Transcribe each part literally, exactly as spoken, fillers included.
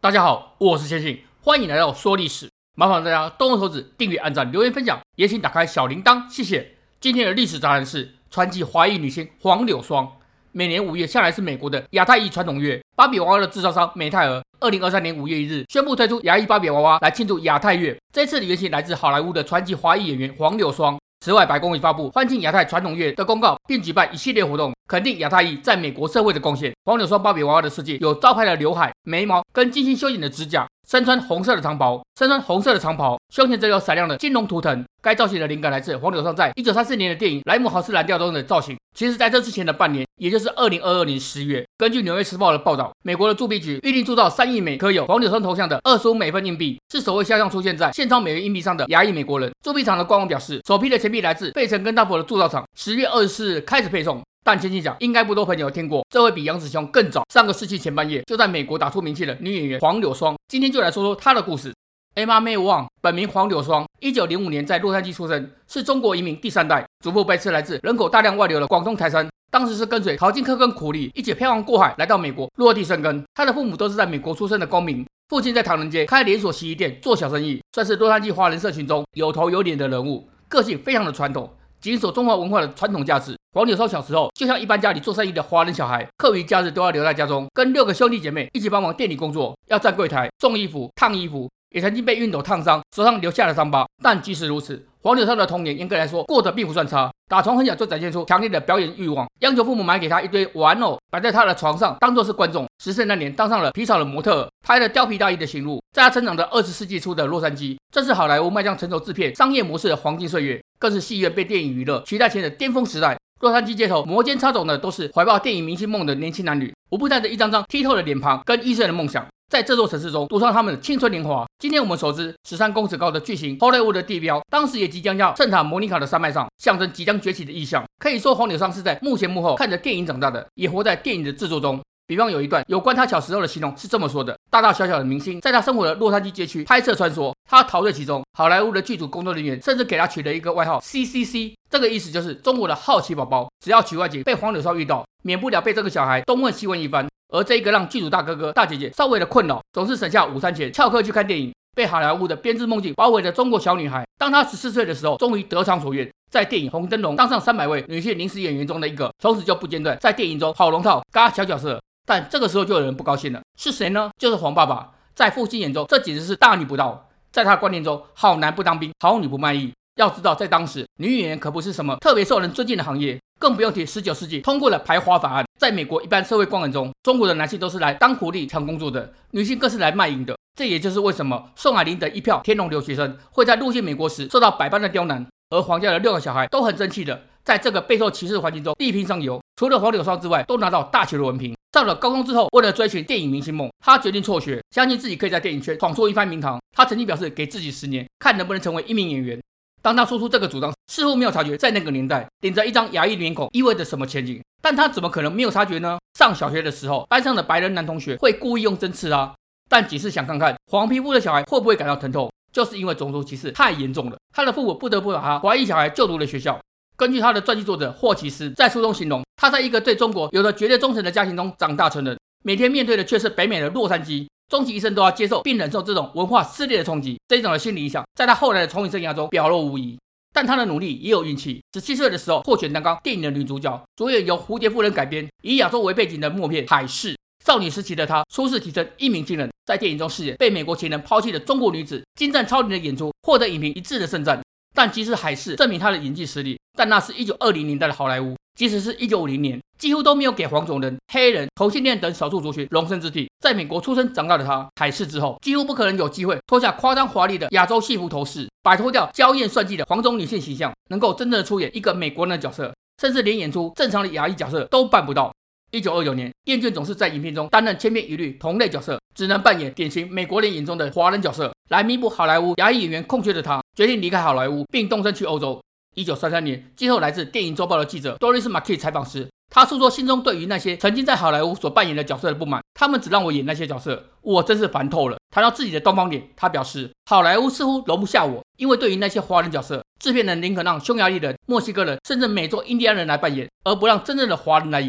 大家好，我是千信，欢迎来到说历史。麻烦大家动动手指订阅、按赞、留言、分享，也请打开小铃铛，谢谢。今天的历史杂谈是传奇华裔女星黄柳霜。每年五月向来是美国的亚太裔传统月，芭比娃娃的制造商美泰儿，二零二三年五月一日宣布推出亚裔芭比娃娃来庆祝亚太月。这次的原型来自好莱坞的传奇华裔演员黄柳霜。此外，白宫已发布欢庆亚太传统月的公告，并举办一系列活动，肯定亚太裔在美国社会的贡献。黄柳霜芭比娃娃的设计有招牌的刘海、眉毛跟精心修剪的指甲，身穿红色的长袍，身穿红色的长袍，胸前则有闪亮的金龙图腾。该造型的灵感来自黄柳霜在一九三四年的电影《莱姆豪斯蓝调》中的造型。其实，在这之前的半年，也就是二零二二年十月，根据《纽约时报》的报道，美国的铸币局预定铸造三亿枚刻有黄柳霜头像的二十五美分硬币，是首位肖像出现在现钞美元硬币上的亚裔美国人。铸币厂的官网表示，首批的钱币来自费城跟大佛的铸造厂，十月二十四日开始配送。但千信讲，应该不多朋友听过，这位比杨紫琼更早，上个世纪前半叶就在美国打出名气的女演员黄柳霜。今天就来说说她的故事。Emma May Wang 本名黄柳霜，一九零五年在洛杉矶出生，是中国移民第三代，祖父辈是来自人口大量外流的广东台山，当时是跟随淘金客跟苦力一起漂洋过海来到美国落地生根。他的父母都是在美国出生的公民，父亲在唐人街开连锁洗衣店做小生意，算是洛杉矶华人社群中有头有脸的人物，个性非常的传统，谨守中华文化的传统价值。黄柳霜小时候就像一般家里做生意的华人小孩，课余假日都要留在家中，跟六个兄弟姐妹一起帮忙店里工作，要站柜台、送衣服、烫衣服，也曾经被熨斗烫伤，手上留下了伤疤。但即使如此，黄柳霜的童年严格来说过得并不算差，打从很小就展现出强烈的表演欲望，央求父母买给他一堆玩偶，摆在他的床上当作是观众。十岁那年当上了皮草的模特儿，拍了貂皮大衣的行路。在他成长的二十世纪初的洛杉矶，正是好莱坞迈向成熟制片商业模式的黄金岁月，更是戏院被电影娱乐取代前的巅峰时代。洛杉矶街头摩肩擦踵的都是怀抱电影明星梦的年轻男女，无不带着一张张剔透的脸庞跟一生的梦想，在这座城市中赌上他们的青春年华。今天我们熟知十三公尺高的巨型好莱坞的地标，当时也即将要圣塔莫妮卡的山脉上，象征即将崛起的意象。可以说黄柳霜是在幕前幕后看着电影长大的，也活在电影的制作中。比方有一段有关他小时候的形容是这么说的：大大小小的明星在他生活的洛杉矶街区拍摄穿梭，他陶醉其中。好莱坞的剧组工作人员甚至给他取了一个外号 C C C， 这个意思就是中国的好奇宝宝。只要取外景被黄柳霜遇到，免不了被这个小孩东问西问一番。而这一个让剧组大哥哥大姐姐稍微的困扰，总是省下午餐钱翘课去看电影，被好莱坞的编织梦境包围的中国小女孩。当她十四岁的时候，终于得偿所愿，在电影《红灯笼》当上三百位女性临时演员中的一个，从此就不间断在电影中跑龙套嘎小角色。但这个时候就有人不高兴了，是谁呢？就是黄爸爸。在父亲眼中，这简直是大逆不道。在他观念中，好男不当兵，好女不卖艺。要知道，在当时，女演员可不是什么特别受人尊敬的行业，更不用提十九世纪通过的排华法案。在美国一般社会光环中，中国的男性都是来当苦力抢工作的，女性更是来卖淫的。这也就是为什么宋霭龄等一票天龙留学生会在入境美国时受到百般的刁难，而黄家的六个小孩都很争气的，在这个备受歧视的环境中力拼上游。除了黄柳霜之外，都拿到大学的文凭。上了高中之后，为了追寻电影明星梦，他决定辍学，相信自己可以在电影圈闯出一番名堂。他曾经表示，给自己十年，看能不能成为一名演员。当他说出这个主张，似乎没有察觉在那个年代顶着一张亚裔脸孔意味着什么前景。但他怎么可能没有察觉呢？上小学的时候，班上的白人男同学会故意用针刺他，但只是想看看黄皮肤的小孩会不会感到疼痛，就是因为种族歧视太严重了，他的父母不得不把他华裔小孩就读的学校。根据他的传记作者霍奇斯在书中形容，他在一个对中国有着绝对忠诚的家庭中长大成人，每天面对的却是北美的洛杉矶，终其一生都要接受并忍受这种文化撕裂的冲击。这种的心理影响在他后来的从影生涯中表露无遗。但他的努力也有运气，十七岁的时候获选担纲电影的女主角，主演由蝴蝶夫人改编，以亚洲为背景的默片《海市》。少女时期的她初试提升一鸣惊人，在电影中饰演被美国情人抛弃的中国女子，精湛超龄的演出获得影评一致的盛赞。但即使海市证明他的演技实力，但那是一九二零年代的好莱坞，即使是一九五零年，几乎都没有给黄种人、黑人、同性恋等少数族群容身之地。在美国出生长大的他，海市之后几乎不可能有机会脱下夸张华丽的亚洲戏服头饰，摆脱掉娇艳算计的黄种女性形象，能够真正的出演一个美国人的角色，甚至连演出正常的亚裔角色都办不到。一九二九年，厌倦总是在影片中担任千篇一律同类角色，只能扮演典型美国人眼中的华人角色，来弥补好莱坞亚裔演员空缺的他，决定离开好莱坞，并动身去欧洲。一九三三年，接受来自电影周报的记者 Doris McKee 采访时，他诉说心中对于那些曾经在好莱坞所扮演的角色的不满，他们只让我演那些角色，我真是烦透了。谈到自己的东方脸，他表示，好莱坞似乎容不下我，因为对于那些华人角色，制片人宁可让匈牙利人、墨西哥人，甚至美洲印第安人来扮演，而不让真正的华人来演。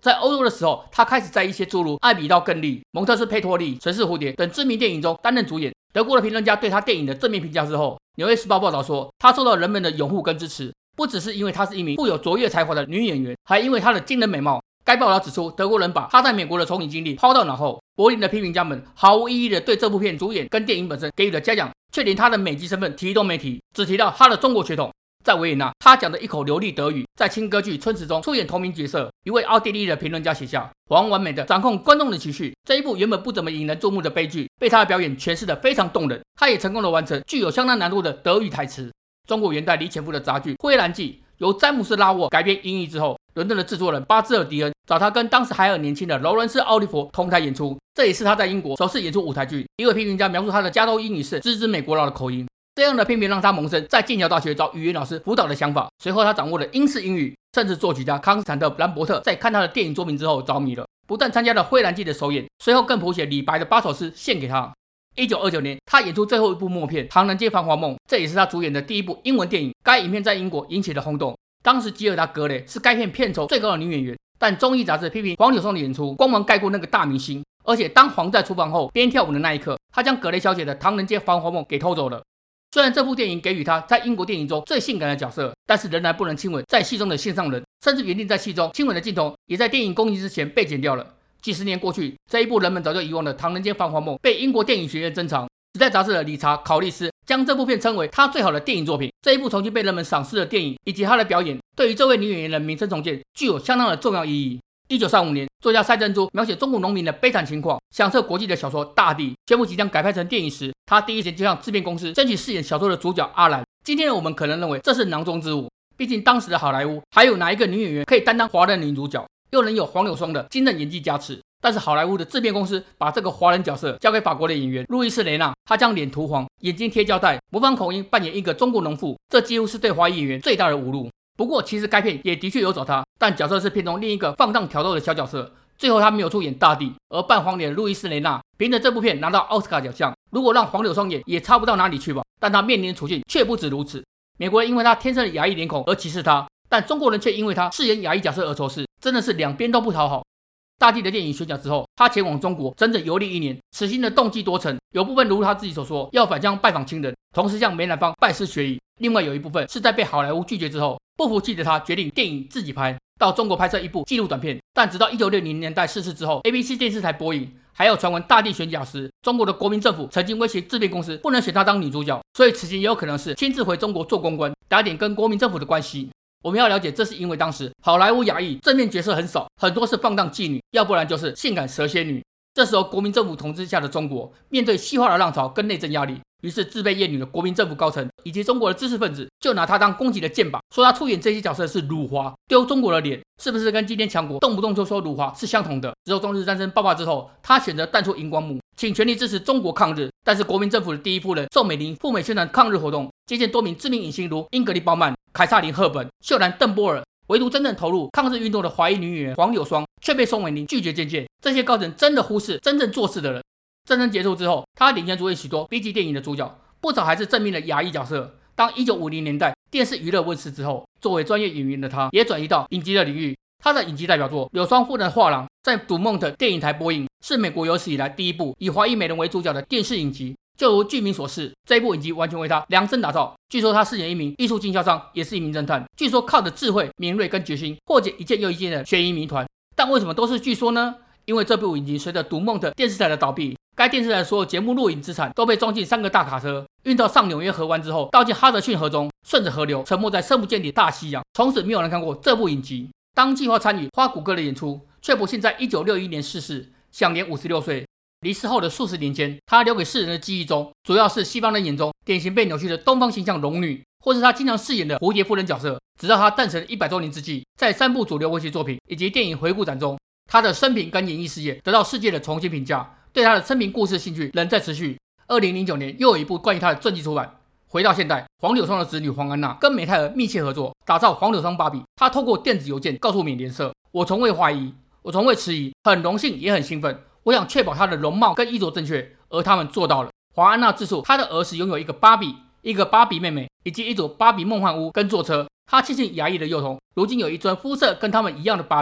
在欧洲的时候，他开始在一些诸如《艾比到更利》《蒙特斯佩托利》《城市蝴蝶》等知名电影中担任主演。德国的评论家对他电影的正面评价之后，《纽约时报》报道说，他受到人们的拥护跟支持，不只是因为她是一名富有卓越才华的女演员，还因为她的惊人美貌。该报道指出，德国人把她在美国的从影经历抛到脑后。柏林的批评家们毫无意义的对这部片主演跟电影本身给予了嘉奖，却连她的美籍身份提都没提，只提到她的中国血统。在维也纳，她讲的一口流利德语，在轻歌剧《春池》中出演同名角色。一位奥地利的评论家写下，黄完美的掌控观众的情绪。这一部原本不怎么引人注目的悲剧，被她的表演诠释得非常动人。她也成功的完成具有相当难度的德语台词。中国元代李潜伏的杂剧《灰蓝记》由詹姆斯·拉沃改编音译之后，伦敦的制作人巴兹尔·迪恩找他跟当时还很年轻的劳伦斯·奥利弗同台演出，这也是他在英国首次演出舞台剧。一位批评家描述他的加州英语是支支美国佬的口音，这样的偏偏让他萌生在剑桥大学找语言老师辅导的想法。随后他掌握了英式英语，甚至作曲家康斯坦特·兰伯特在看他的电影作品之后着迷了，不但参加了《灰蓝记》的首演，随后更谱写李白的八首诗献给他。一九二九年，他演出最后一部默片《唐人街繁华梦》，这也是他主演的第一部英文电影。该影片在英国引起了轰动，当时吉尔达·格雷是该片片酬最高的女演员，但综艺杂志批评黄柳霜的演出光芒盖过那个大明星。而且当黄在厨房后边跳舞的那一刻，他将格雷小姐的《唐人街繁华梦》给偷走了。虽然这部电影给予他在英国电影中最性感的角色，但是仍然不能亲吻在戏中的线上人，甚至原定在戏中亲吻的镜头也在电影公映之前被剪掉了。几十年过去，这一部人们早就遗忘的《唐人街繁华梦》被英国电影学院珍藏。时代杂志的理查·考利斯将这部片称为他最好的电影作品。这一部重新被人们赏识的电影以及她的表演，对于这位女演员的名声重建具有相当的重要意义。一九三五年，作家赛珍珠描写中国农民的悲惨情况，响彻国际的小说《大地》宣布即将改拍成电影时，他第一时间就向制片公司争取饰演小说的主角阿兰。今天的我们可能认为这是囊中之物，毕竟当时的好莱坞还有哪一个女演员可以担当华人女主角，又能有黄柳霜的惊人演技加持？但是好莱坞的制片公司把这个华人角色交给法国的演员路易斯·雷纳，他将脸涂黄，眼睛贴胶带，模仿口音扮演一个中国农妇，这几乎是对华裔演员最大的侮辱。不过其实该片也的确有找他，但角色是片中另一个放荡挑逗的小角色，最后他没有出演大地，而扮黄脸的路易斯·雷纳凭着这部片拿到奥斯卡奖项。如果让黄柳霜演也差不到哪里去吧，但他面临的处境却不止如此。美国人因为他天生的亚裔脸孔而歧视他，但中国人却因为他饰演亚裔角色而仇视，真的是两边都不讨好。大地的电影选角之后，他前往中国整整游历一年，此行的动机多层，有部分如他自己所说，要返乡拜访亲人，同时向梅兰芳拜师学艺；另外有一部分是在被好莱坞拒绝之后，不服气的他决定电影自己拍，到中国拍摄一部纪录短片。但直到一九六零年代逝世之后 ，A B C 电视台播映，还有传闻大地选角时，中国的国民政府曾经威胁制片公司不能选他当女主角，所以此行也有可能是亲自回中国做公关，打点跟国民政府的关系。我们要了解，这是因为当时好莱坞亚裔正面角色很少，很多是放荡妓女，要不然就是性感蛇蝎女。这时候国民政府统治下的中国面对西化的浪潮跟内政压力，于是自备厌女的国民政府高层以及中国的知识分子就拿她当攻击的箭靶，说她出演这些角色是辱华，丢中国的脸，是不是跟今天强国动不动就说辱华是相同的？之后中日战争爆发之后，他选择淡出荧光幕，请全力支持中国抗日。但是国民政府的第一夫人宋美龄赴美宣传抗日活动，接见多名知名影星如英格丽·褒曼、凯撒琳·赫本、秀兰·邓波尔，唯独真正投入抗日运动的华裔女演员黄柳霜却被宋美龄拒绝见见。这些高层真的忽视真正做事的人。战争结束之后，他领衔主演许多 B 级电影的主角，不少还是正面的亚裔角色。当一九五零年代电视娱乐问世之后，作为专业演员的他也转移到影集的领域。他的影集代表作《柳霜夫人的画廊》在杜梦的电影台播映，是美国有史以来第一部以华裔美人为主角的电视影集。就如剧名所示，这一部影集完全为他量身打造。据说他饰演一名艺术经销商，也是一名侦探。据说靠着智慧、敏锐跟决心，破解一件又一件的悬疑谜团。但为什么都是据说呢？因为这部影集随着杜梦的电视台的倒闭，该电视台所有节目录影资产都被装进三个大卡车，运到上纽约河湾之后，倒进哈德逊河中，顺着河流沉没在深不见底大西洋。从此没有人看过这部影集。当计划参与花谷歌的演出，却不幸在一九六一年逝世，享年五十六岁。离世后的数十年间，他留给世人的记忆中，主要是西方人眼中典型被扭曲的东方形象龙女，或是他经常饰演的蝴蝶夫人角色。直到他诞辰一百周年之际，在三部主流文学作品以及电影回顾展中，他的生平跟演艺事业得到世界的重新评价。对他的生平故事兴趣仍在持续。二零零九年又有一部关于他的传记出版。回到现代，黄柳霜的子女黄安娜跟美泰儿密切合作，打造黄柳霜芭比。她透过电子邮件告诉美联社：“我从未怀疑，我从未迟疑，很荣幸也很兴奋。我想确保她的容貌跟衣着正确，而他们做到了。”黄安娜自述，她的儿时拥有一个芭比、一个芭比妹妹以及一组芭比梦幻屋跟坐车。她庆幸亚裔的幼童，如今有一尊肤色跟他们一样的芭比。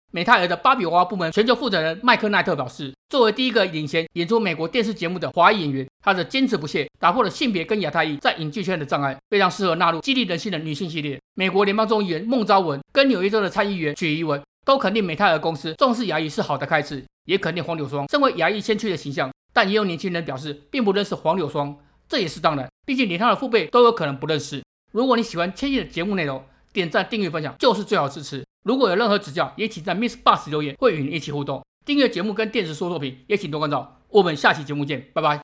美泰尔的芭比娃娃部门全球负责人麦克奈特表示，作为第一个领衔演出美国电视节目的华裔演员，他的坚持不懈打破了性别跟亚太裔在影剧圈的障碍，非常适合纳入激励人心的女性系列。美国联邦众议员孟昭文跟纽约州的参议员许怡文都肯定美泰尔公司重视亚裔是好的开始，也肯定黄柳霜身为亚裔先驱的形象。但也有年轻人表示并不认识黄柳霜，这也是当然，毕竟连他的父辈都有可能不认识。如果你喜欢千玺的节目内容，点赞、订阅、分享就是最好支持。如果有任何指教，也请在 Miss Bus 留言，会与你一起互动。订阅节目跟电视说作品，也请多关照。我们下期节目见，拜拜。